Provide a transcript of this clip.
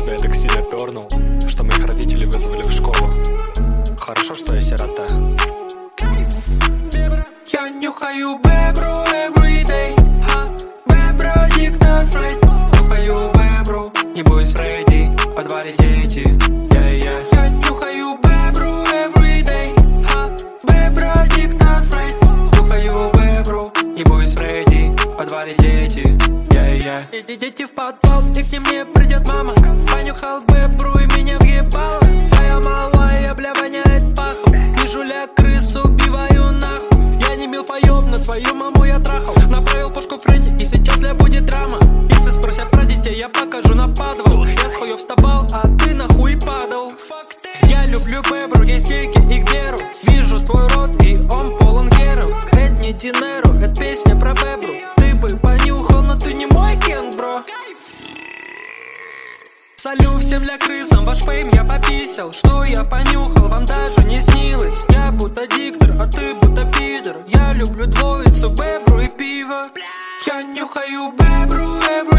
Однажды я так сильно пернул, что моих родителей вызвали в школу. Хорошо, что я сирота. Я нюхаю бебру everyday, бебра диктор Фредди. Нюхаю бебру, не бойся Фредди, в подвале дети. Я нюхаю бебру everyday, бебра диктор Фредди. Нюхаю бебру, не бойся Фредди, в подвале дети. Дети в подвал, и к ним не придет мама. Понюхал бебру и меня въебало. Твоя малая, бля, воняет пахом. Вижу ля крысу, убиваю нахуй. Я не милфоёб, на твою маму я трахал. Направил пушку Фредди, и сейчас ля будет драма. Если спросят про детей, я покажу на подвал. Я с хуёв вставал, а ты нахуй падал. Я люблю бебру, есть гейки и к веру. Вижу твой рот, и он полон геров. Это не Динеро, это песня про бебру. Ты бы понюхал, но ты не мой Кен, бро. Салют всем ля крысам, ваш фейм я пописал. Что я понюхал, вам даже не снилось. Я будто диктор, а ты будто пидор. Я люблю двоицу, бебру и пиво. Я нюхаю бебру every